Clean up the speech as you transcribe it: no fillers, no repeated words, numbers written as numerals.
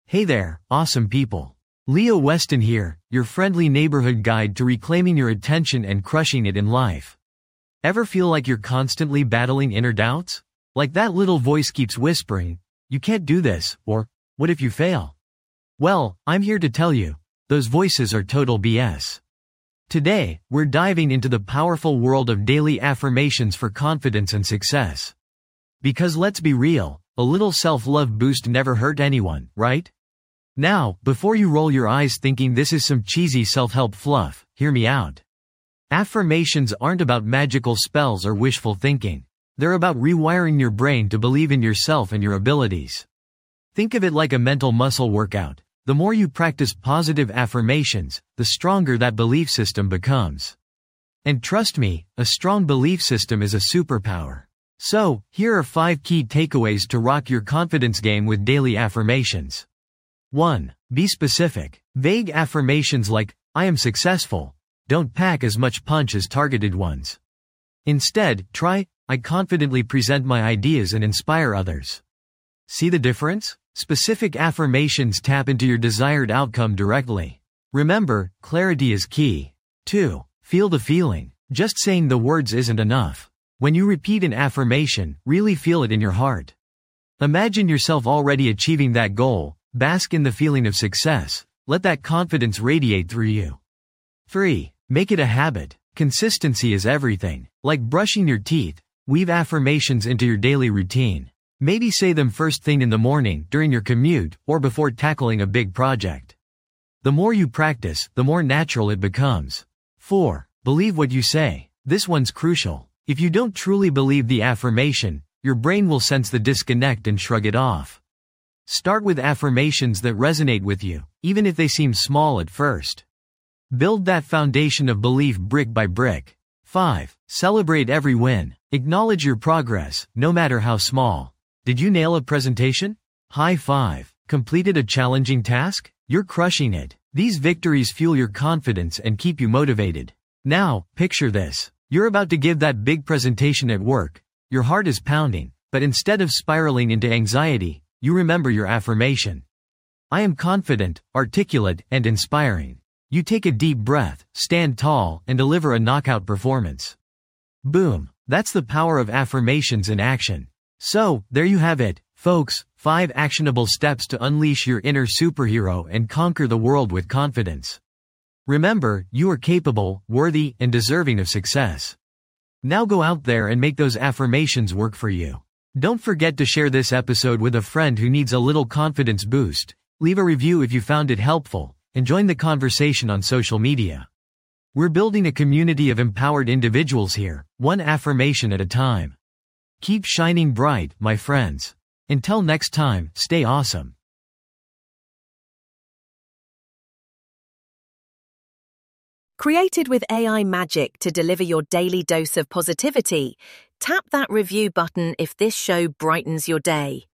Hey there, awesome people. Leo Weston here, your friendly neighborhood guide to reclaiming your attention and crushing it in life. Ever feel like you're constantly battling inner doubts? Like that little voice keeps whispering, you can't do this, or, what if you fail? Well, I'm here to tell you, those voices are total BS. Today, we're diving into the powerful world of daily affirmations for confidence and success. Because let's be real, a little self-love boost never hurt anyone, right? Now, before you roll your eyes thinking this is some cheesy self-help fluff, hear me out. Affirmations aren't about magical spells or wishful thinking. They're about rewiring your brain to believe in yourself and your abilities. Think of it like a mental muscle workout. The more you practice positive affirmations, the stronger that belief system becomes. And trust me, a strong belief system is a superpower. So, here are 5 key takeaways to rock your confidence game with daily affirmations. 1. Be specific. Vague affirmations like, I am successful, don't pack as much punch as targeted ones. Instead, try, I confidently present my ideas and inspire others. See the difference? Specific affirmations tap into your desired outcome directly. Remember, clarity is key. 2. Feel the feeling. Just saying the words isn't enough. When you repeat an affirmation, really feel it in your heart. Imagine yourself already achieving that goal. Bask in the feeling of success. Let that confidence radiate through you. 3. Make it a habit. Consistency is everything. Like brushing your teeth, weave affirmations into your daily routine. Maybe say them first thing in the morning, during your commute, or before tackling a big project. The more you practice, the more natural it becomes. 4. Believe what you say. This one's crucial. If you don't truly believe the affirmation, your brain will sense the disconnect and shrug it off. Start with affirmations that resonate with you, even if they seem small at first. Build that foundation of belief brick by brick. 5. Celebrate every win. Acknowledge your progress, no matter how small. Did you nail a presentation? High five. Completed a challenging task? You're crushing it. These victories fuel your confidence and keep you motivated. Now, picture this. You're about to give that big presentation at work. Your heart is pounding, but instead of spiraling into anxiety, you remember your affirmation. I am confident, articulate, and inspiring. You take a deep breath, stand tall, and deliver a knockout performance. Boom. That's the power of affirmations in action. So, there you have it, folks, 5 actionable steps to unleash your inner superhero and conquer the world with confidence. Remember, you are capable, worthy, and deserving of success. Now go out there and make those affirmations work for you. Don't forget to share this episode with a friend who needs a little confidence boost. Leave a review if you found it helpful, and join the conversation on social media. We're building a community of empowered individuals here, one affirmation at a time. Keep shining bright, my friends. Until next time, stay awesome. Created with AI magic to deliver your daily dose of positivity, tap that review button if this show brightens your day.